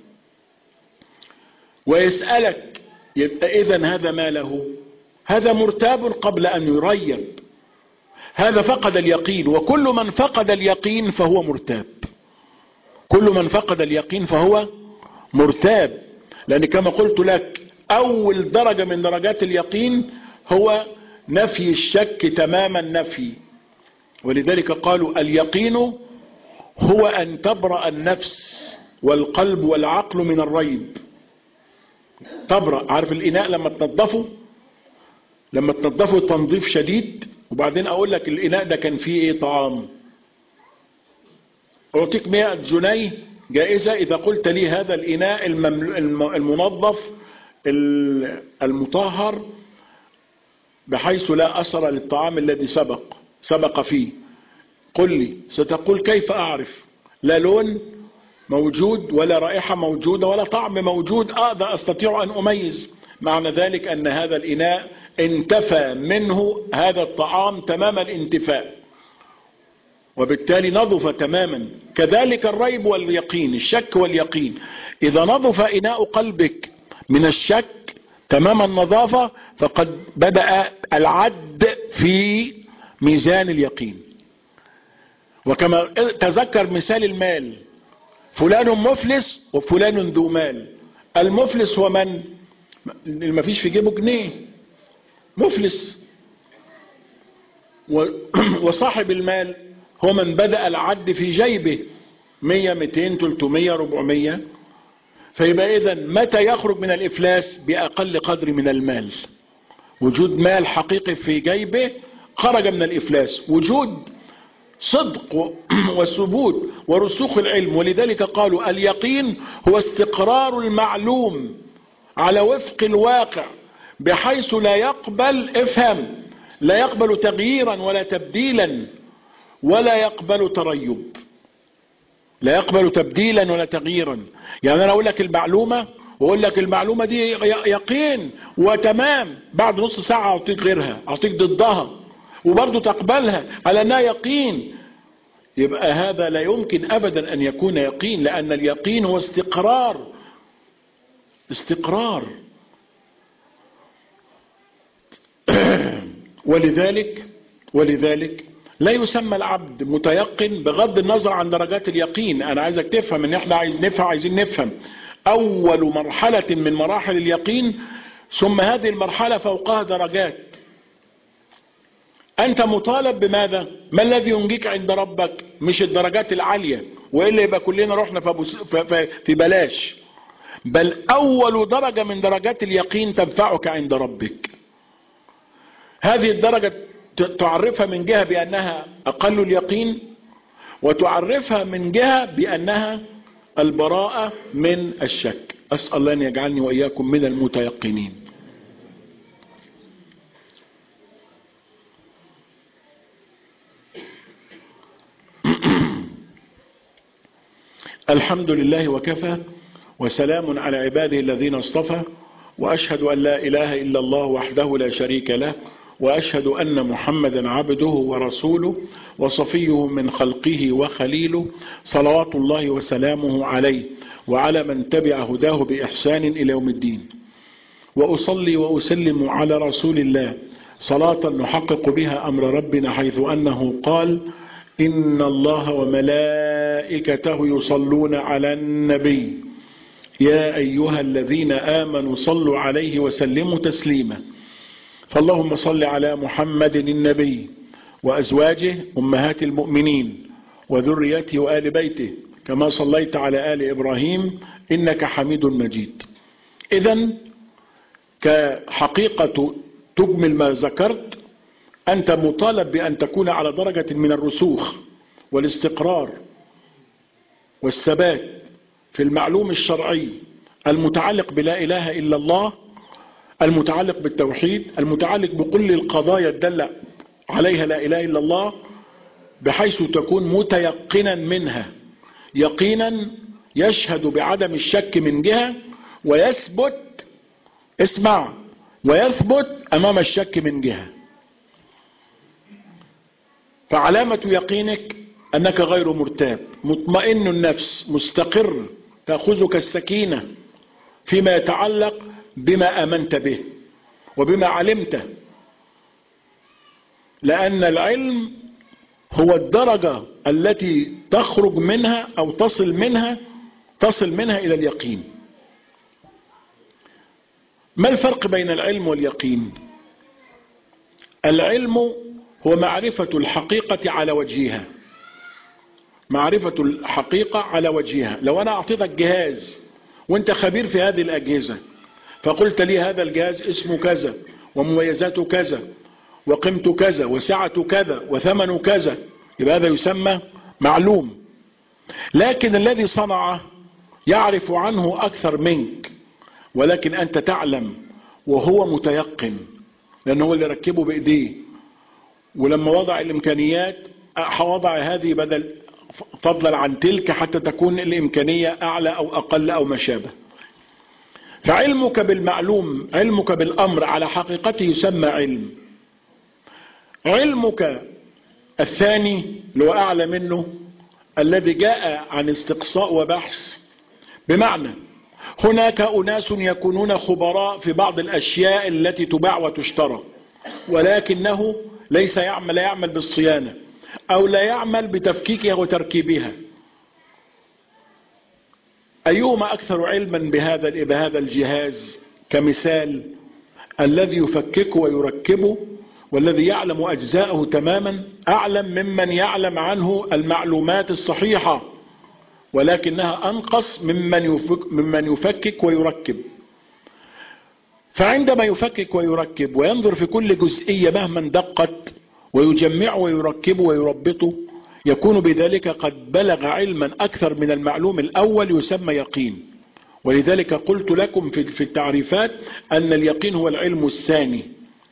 ويسألك يبقى إذن هذا ما له؟ هذا مرتاب قبل أن يريب، هذا فقد اليقين. وكل من فقد اليقين فهو مرتاب، كل من فقد اليقين فهو مرتاب. لأن كما قلت لك أول درجة من درجات اليقين هو نفي الشك تمام النفي، ولذلك قالوا اليقين هو أن تبرأ النفس والقلب والعقل من الريب. تبرأ، عارف الإناء لما تنظفه تنظيف شديد، وبعدين أقول لك الإناء ده كان فيه إيه طعام، أعطيك 100 جنيه جائزة إذا قلت لي هذا الإناء المنظف المطهر بحيث لا أثر للطعام الذي سبق فيه. قل لي، ستقول كيف أعرف؟ لا لون موجود ولا رائحة موجودة ولا طعم موجود أقدر أستطيع أن أميز. معنى ذلك أن هذا الإناء انتفى منه هذا الطعام تمام الانتفاء، وبالتالي نظف تماما. كذلك الريب واليقين، الشك واليقين، إذا نظف إناء قلبك من الشك تمام النظافة فقد بدأ العد في ميزان اليقين. وكما تذكر مثال المال، فلان مفلس وفلان ذو مال. المفلس هو من؟ اللي ما فيش في جيبه جنيه، مفلس. وصاحب المال هو من بدأ العد في جيبه 100 200 300 400. فيبقى إذن متى يخرج من الإفلاس؟ بأقل قدر من المال. وجود مال حقيقي في جيبه خرج من الإفلاس. وجود صدق وثبوت ورسوخ العلم. ولذلك قالوا اليقين هو استقرار المعلوم على وفق الواقع بحيث لا يقبل، افهم، لا يقبل تغييرا ولا تبديلا ولا يقبل تريب. لا يقبل تبديلا ولا تغييرا. يعني انا اقول لك المعلومة واقول لك المعلومة دي يقين وتمام، بعد نص ساعة اعطيك غيرها، اعطيك ضدها وبرضه تقبلها على انها يقين. يبقى هذا لا يمكن ابدا ان يكون يقين، لان اليقين هو استقرار. ولذلك لا يسمى العبد متيقن بغض النظر عن درجات اليقين. انا عايزك تفهم ان احنا عايزين نفهم اول مرحلة من مراحل اليقين، ثم هذه المرحلة فوقها درجات. انت مطالب بماذا؟ ما الذي ينجيك عند ربك؟ مش الدرجات العالية، وإلا يبقى كلنا رحنا في بلاش. بل اول درجة من درجات اليقين تنفعك عند ربك. هذه الدرجة تعرفها من جهة بأنها أقل اليقين، وتعرفها من جهة بأنها البراءة من الشك. أسأل الله أن يجعلني وإياكم من المتيقنين. الحمد لله وكفى، وسلام على عباده الذين اصطفى، وأشهد أن لا إله إلا الله وحده لا شريك له، وأشهد أن محمدا عبده ورسوله وصفيه من خلقه وخليله، صلوات الله وسلامه عليه وعلى من تبع هداه بإحسان إلى يوم الدين. وأصلي وأسلم على رسول الله صلاة نحقق بها أمر ربنا، حيث أنه قال: إن الله وملائكته يصلون على النبي يا أيها الذين آمنوا صلوا عليه وسلموا تسليما. فاللهم صل على محمد النبي وأزواجه أمهات المؤمنين وذريته وآل بيته كما صليت على آل إبراهيم إنك حميد مجيد. إذن كحقيقة تجمل ما ذكرت، أنت مطالب بأن تكون على درجة من الرسوخ والاستقرار والثبات في المعلوم الشرعي المتعلق بلا إله إلا الله، المتعلق بالتوحيد، المتعلق بكل القضايا الدالة عليها لا إله إلا الله، بحيث تكون متيقنا منها يقينا يشهد بعدم الشك من جهة، ويثبت، اسمع، ويثبت أمام الشك من جهة. فعلامة يقينك أنك غير مرتاب، مطمئن النفس، مستقر، تأخذك السكينة فيما يتعلق بما آمنت به وبما علمته. لأن العلم هو الدرجة التي تخرج منها أو تصل منها إلى اليقين. ما الفرق بين العلم واليقين؟ العلم هو معرفة الحقيقة على وجهها، معرفة الحقيقة على وجهها. لو أنا أعطيتك جهاز وأنت خبير في هذه الأجهزة، فقلت لي هذا الجهاز اسمه كذا ومميزاته كذا وقيمته كذا وسعته كذا وثمنه كذا، يبقى هذا يسمى معلوم. لكن الذي صنعه يعرف عنه أكثر منك، ولكن أنت تعلم وهو متيقن، لأنه هو اللي ركبه بإيديه. ولما وضع الإمكانيات وضع هذه بدل فضلا عن تلك حتى تكون الإمكانية أعلى أو أقل أو ما شابه. فعلمك بالمعلوم، علمك بالأمر على حقيقته يسمى علم. علمك الثاني اللي هو أعلى منه الذي جاء عن استقصاء وبحث، بمعنى هناك أناس يكونون خبراء في بعض الأشياء التي تباع وتشترى، ولكنه لا يعمل بالصيانة أو لا يعمل بتفكيكها وتركيبها. أيهما أكثر علما بهذا الجهاز؟ كمثال الذي يفككه ويركبه والذي يعلم أجزاءه تماما أعلم ممن يعلم عنه المعلومات الصحيحة، ولكنها أنقص ممن يفكك ويركب. فعندما يفكك ويركب وينظر في كل جزئية مهما دقت ويجمع ويركب ويربطه، يكون بذلك قد بلغ علما أكثر من المعلوم الأول، يسمى يقين. ولذلك قلت لكم في التعريفات أن اليقين هو العلم الثاني.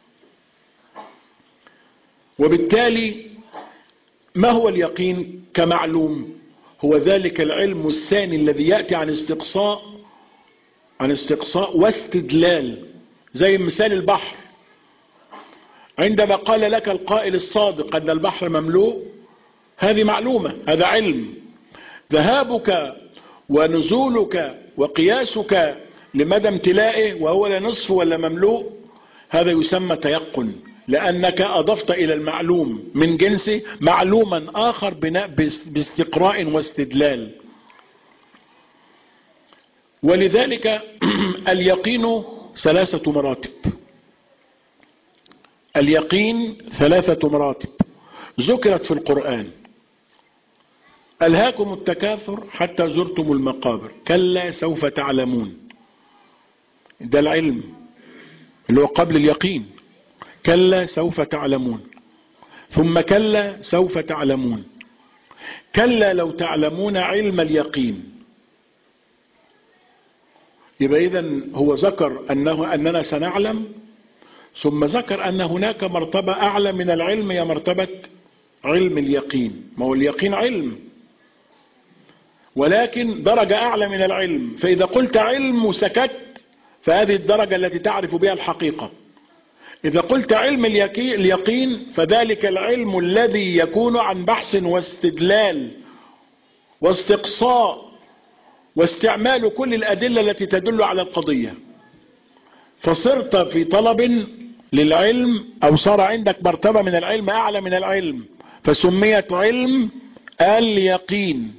وبالتالي ما هو اليقين كمعلوم؟ هو ذلك العلم الثاني الذي يأتي عن استقصاء واستدلال. زي مثال البحر، عندما قال لك القائل الصادق أن البحر مملوء، هذه معلومة، هذا علم. ذهابك ونزولك وقياسك لمدى امتلائه وهو لا نصف ولا مملوء، هذا يسمى تيقن، لأنك أضفت إلى المعلوم من جنسه معلوما آخر باستقراء واستدلال. ولذلك اليقين 3 مراتب. اليقين 3 مراتب ذكرت في القرآن. ألهاكم التكاثر حتى زرتم المقابر، كلا سوف تعلمون. ده العلم اللي هو قبل اليقين. كلا سوف تعلمون، ثم كلا سوف تعلمون. كلا لو تعلمون علم اليقين. يبقى إذن هو ذكر أننا سنعلم، ثم ذكر أن هناك مرتبة أعلى من العلم، هي مرتبة علم اليقين. ما هو اليقين علم، ولكن درجة أعلى من العلم. فإذا قلت علم وسكت فهذه الدرجة التي تعرف بها الحقيقة. إذا قلت علم اليقين فذلك العلم الذي يكون عن بحث واستدلال واستقصاء واستعمال كل الأدلة التي تدل على القضية. فصرت في طلب للعلم، أو صار عندك مرتبة من العلم أعلى من العلم، فسميت علم اليقين،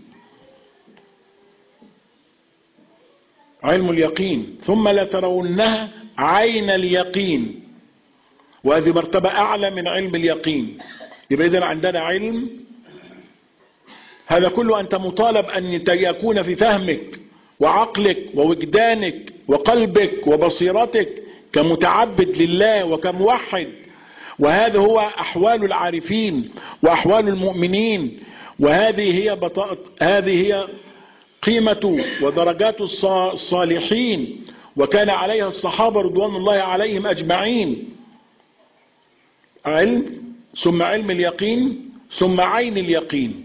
علم اليقين. ثم لترونها عين اليقين، وهذه مرتبة أعلى من علم اليقين. يبقى إذن عندنا علم، هذا كله أنت مطالب أن يكون في فهمك وعقلك ووجدانك وقلبك وبصيرتك كمتعبد لله وكموحد. وهذا هو أحوال العارفين وأحوال المؤمنين، وهذه هي قيمة ودرجات الصالحين، وكان عليها الصحابة رضوان الله عليهم أجمعين. علم، ثم علم اليقين، ثم عين اليقين.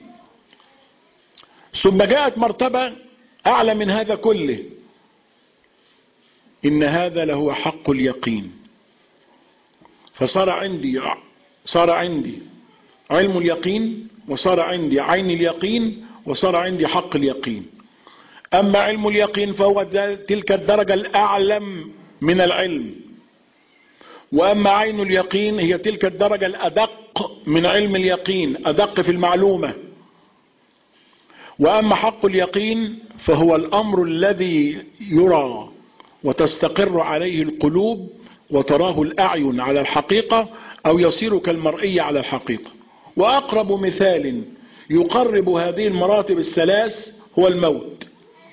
ثم جاءت مرتبة أعلى من هذا كله، إن هذا لهو حق اليقين. فصار عندي علم اليقين، وصار عندي عين اليقين، وصار عندي حق اليقين. أما علم اليقين فهو تلك الدرجة الأعلم من العلم، وأما عين اليقين هي تلك الدرجة الأدق من علم اليقين، أدق في المعلومة. وأما حق اليقين فهو الأمر الذي يرى وتستقر عليه القلوب وتراه الأعين على الحقيقة، أو يصير كالمرئي على الحقيقة. وأقرب مثال يقرب هذه المراتب الثلاث هو الموت.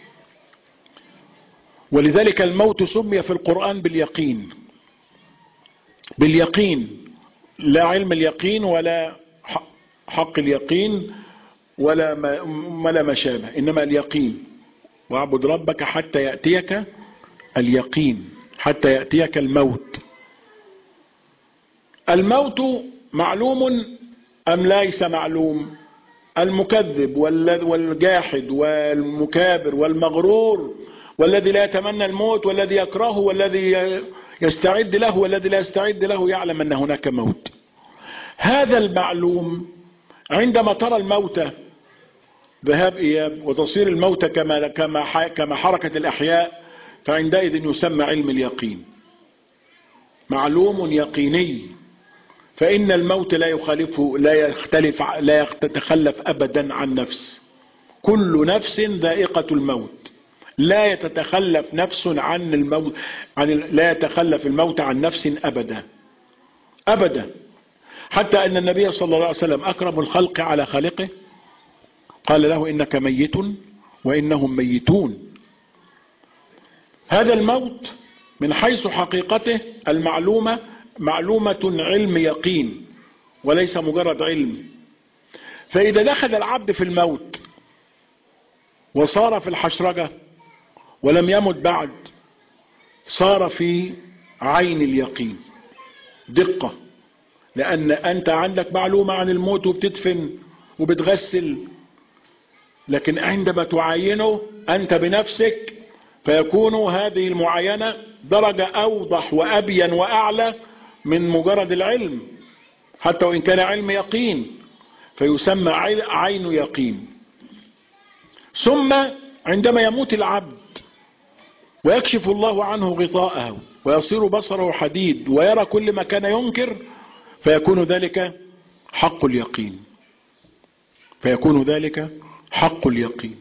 ولذلك الموت سمي في القرآن باليقين، لا علم اليقين ولا حق اليقين ولا ما شابه، إنما اليقين. واعبد ربك حتى يأتيك اليقين، حتى يأتيك الموت. الموت معلوم أم ليس معلوم؟ المكذب والجاحد والمكابر والمغرور والذي لا يتمنى الموت والذي يكرهه والذي يستعد له والذي لا يستعد له يعلم أن هناك موت. هذا المعلوم عندما ترى الموت ذهاب إياب وتصير الموت كما حركة الأحياء، فعندئذ يسمى علم اليقين، معلوم يقيني. فإن الموت لا يخالفه، لا يتخلف أبدا عن نفس. كل نفس ذائقة الموت، لا يتخلف نفس عن الموت، لا يتخلف الموت عن نفس أبدا أبدا. حتى أن النبي صلى الله عليه وسلم أكرم الخلق على خالقه قال له إنك ميت وإنهم ميتون. هذا الموت من حيث حقيقته المعلومة معلومة علم يقين وليس مجرد علم. فإذا دخل العبد في الموت وصار في الحشرجة ولم يمت بعد، صار في عين اليقين دقة، لأن أنت عندك معلومة عن الموت وبتدفن وبتغسل، لكن عندما تعاينه أنت بنفسك فيكون هذه المعاينة درجة أوضح وأبين وأعلى من مجرد العلم، حتى وإن كان علم يقين فيسمى عين يقين. ثم عندما يموت العبد ويكشف الله عنه غطاءه ويصير بصره حديد ويرى كل ما كان ينكر، فيكون ذلك حق اليقين، فيكون ذلك حق اليقين.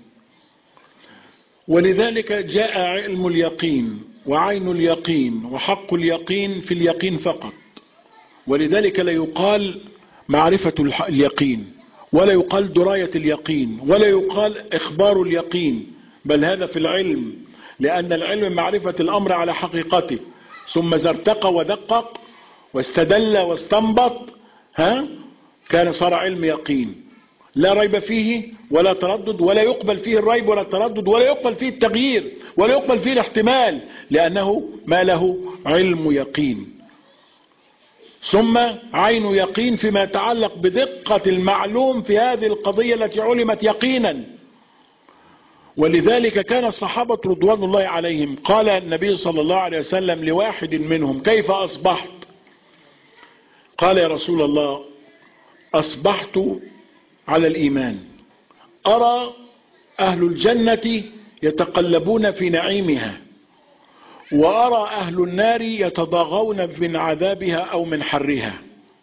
ولذلك جاء علم اليقين وعين اليقين وحق اليقين في اليقين فقط. ولذلك لا يقال معرفة اليقين، ولا يقال دراية اليقين، ولا يقال إخبار اليقين، بل هذا في العلم، لأن العلم معرفة الأمر على حقيقته، ثم إذا ارتقى ودقق واستدل واستنبط كان صار علم يقين لا ريب فيه ولا تردد، ولا يقبل فيه الريب ولا التردد، ولا يقبل فيه التغيير، ولا يقبل فيه الاحتمال، لأنه ما له علم يقين. ثم عين يقين فيما يتعلق بدقة المعلوم في هذه القضية التي علمت يقينا. ولذلك كان الصحابة رضوان الله عليهم قال النبي صلى الله عليه وسلم لواحد منهم: كيف أصبحت؟ قال: يا رسول الله، أصبحت على الإيمان، أرى أهل الجنة يتقلبون في نعيمها، وأرى أهل النار يتضاغون من عذابها أو من حرها.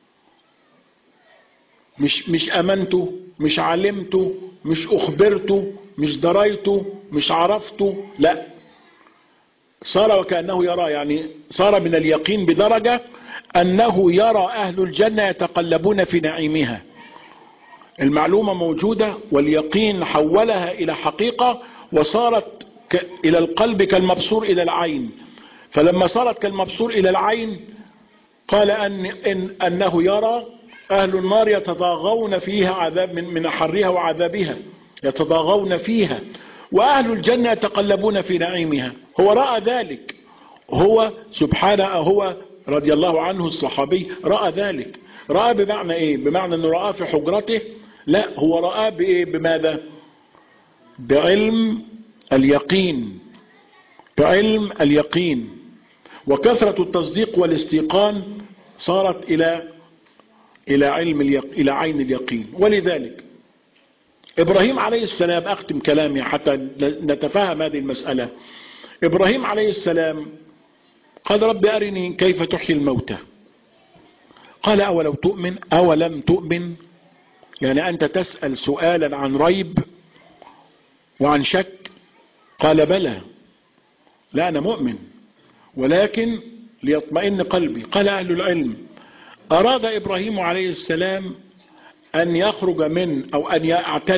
مش أمنت، مش علمت، مش أخبرت، مش دريت، مش عرفت، لا، صار وكأنه يرى، يعني صار من اليقين بدرجة أنه يرى أهل الجنة يتقلبون في نعيمها. المعلومة موجودة واليقين حولها إلى حقيقة، وصارت إلى القلب كالمبصور إلى العين. فلما صارت كالمبصور إلى العين قال أنه يرى أهل النار يتضاغون فيها عذاب من حرها وعذابها، يتضاغون فيها، وأهل الجنة يتقلبون في نعيمها. هو رأى ذلك، هو سبحانه، هو رضي الله عنه الصحابي رأى ذلك. رأى بمعنى إيه؟ بمعنى أنه رأى في حجرته؟ لا، هو رأى بإيه؟ بماذا؟ بعلم اليقين، بعلم اليقين. وكثرة التصديق والاستيقان صارت إلى عين اليقين. ولذلك إبراهيم عليه السلام، أختم كلامي حتى نتفهم هذه المسألة. إبراهيم عليه السلام قال: رب أرني كيف تحيي الموتى. قال: أولم تؤمن؟ يعني أنت تسأل سؤالا عن ريب وعن شك؟ قال: بلى، لا، أنا مؤمن، ولكن ليطمئن قلبي. قال أهل العلم: أراد إبراهيم عليه السلام أن يخرج أو أن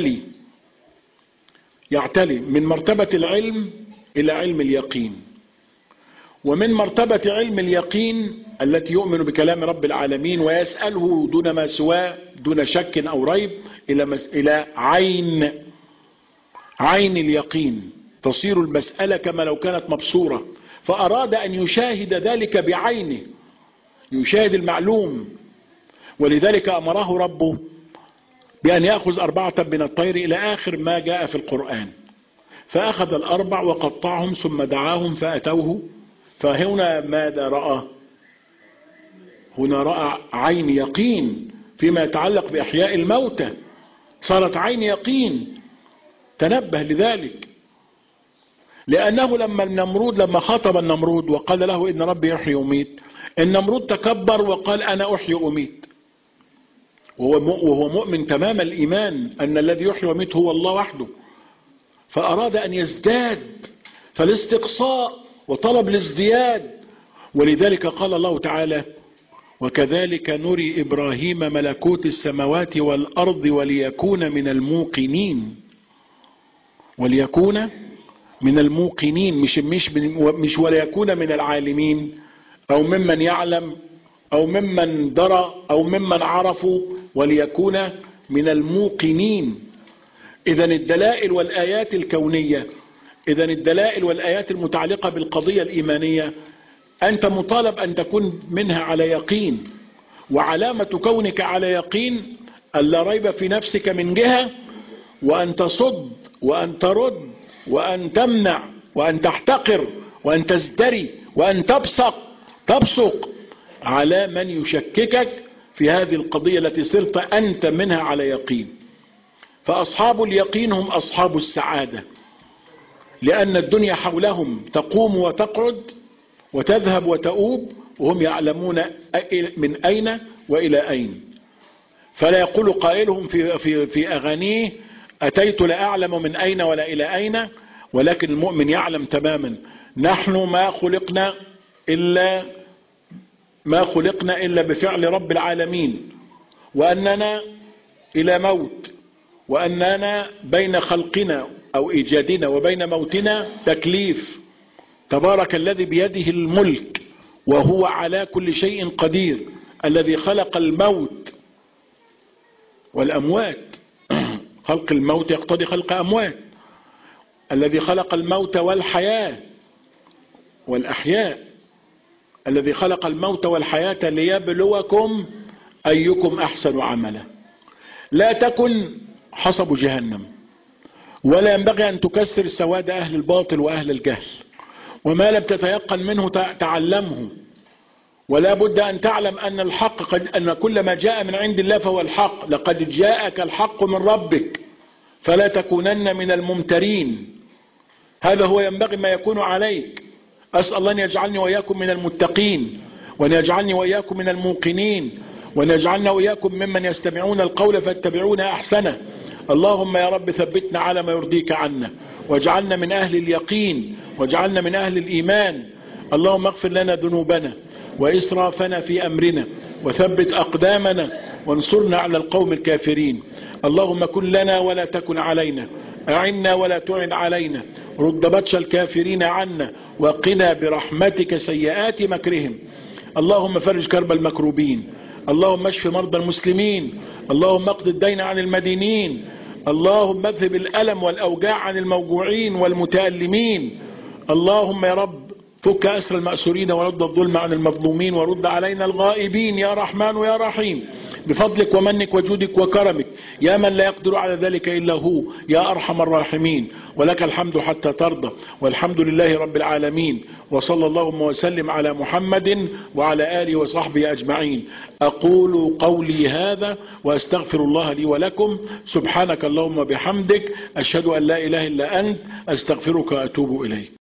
يعتلي من مرتبة العلم إلى علم اليقين، ومن مرتبة علم اليقين التي يؤمن بكلام رب العالمين ويسأله دون ما سواه دون شك أو ريب إلى عين اليقين، تصير المسألة كما لو كانت مبصورة. فأراد أن يشاهد ذلك بعينه، يشاهد المعلوم. ولذلك أمره ربه بأن يأخذ 4 من الطير إلى آخر ما جاء في القرآن، فأخذ 4 وقطعهم ثم دعاهم فأتوه. فهنا ماذا رأى؟ هنا رأى عين يقين، فيما يتعلق بإحياء الموتى، صارت عين يقين. تنبه لذلك، لأنه لما خاطب النمرود وقال له إن ربي يحيي ويميت، النمرود تكبر وقال أنا أحيي وأميت، وهو مؤمن تمام الإيمان أن الذي يحيي ويميت هو الله وحده، فأراد أن يزداد، فالاستقصاء وطلب الازدياد. ولذلك قال الله تعالى: وكذلك نري إبراهيم ملكوت السماوات والأرض وليكون من الموقنين. وليكون من الموقنين، مش وليكون من العالمين أو ممن يعلم أو ممن درى أو ممن عرفوا، وليكون من الموقنين. إذن الدلائل والآيات الكونية، إذن الدلائل والآيات المتعلقة بالقضية الإيمانية أنت مطالب أن تكون منها على يقين. وعلامة كونك على يقين ألا ريب في نفسك من جهة، وأن تصد وأن ترد وأن تمنع وأن تحتقر وأن تزدري وأن تبصق على من يشككك في هذه القضية التي صرت أنت منها على يقين. فأصحاب اليقين هم أصحاب السعادة، لأن الدنيا حولهم تقوم وتقعد وتذهب وتؤوب، وهم يعلمون من أين وإلى أين. فلا يقول قائلهم في أغانيه: أتيت لا أعلم من أين ولا إلى أين. ولكن المؤمن يعلم تماما: نحن ما خلقنا إلا بفعل رب العالمين، وأننا إلى موت، وأننا بين خلقنا أو إيجادنا وبين موتنا تكليف. تبارك الذي بيده الملك وهو على كل شيء قدير، الذي خلق الموت والأموات. خلق الموت يقتضي خلق أموات. الذي خلق الموت والحياة والأحياء، الذي خلق الموت والحياة ليبلوكم أيكم أحسن عملا. لا تكن حصب جهنم، ولا ينبغي أن تكسر سواد أهل الباطل وأهل الجهل، وما لم تتيقن منه تعلمه. ولا بد أن تعلم أن الحق أن كل ما جاء من عند الله فهو الحق. لقد جاءك الحق من ربك فلا تكونن من الممترين. هذا هو ينبغي ما يكون عليك. أسأل الله أن يجعلني وإياكم من المتقين، وأن يجعلني وإياكم من الموقنين، وأن يجعلنا وإياكم ممن يستمعون القول فاتبعون أحسنه. اللهم يا رب ثبتنا على ما يرضيك عنا، واجعلنا من أهل اليقين، واجعلنا من أهل الإيمان. اللهم اغفر لنا ذنوبنا وإسرافنا في أمرنا، وثبت أقدامنا، وانصرنا على القوم الكافرين. اللهم كن لنا ولا تكن علينا، أعنا ولا تعن علينا، رد بطش الكافرين عنا، وقنا برحمتك سيئات مكرهم. اللهم فرج كرب المكروبين، اللهم اشف مرضى المسلمين، اللهم اقض الدين عن المدينين، اللهم اذهب الألم والأوجاع عن الموجوعين والمتألمين. اللهم يا رب فك أسر المأسورين، ورد الظلم عن المظلومين، ورد علينا الغائبين يا رحمن يا رحيم، بفضلك ومنك وجودك وكرمك، يا من لا يقدر على ذلك إلا هو، يا أرحم الراحمين. ولك الحمد حتى ترضى، والحمد لله رب العالمين. وصلى اللهم وسلم على محمد وعلى آله وصحبه أجمعين. أقول قولي هذا وأستغفر الله لي ولكم. سبحانك اللهم وبحمدك، أشهد أن لا إله إلا أنت، أستغفرك وأتوب إليك.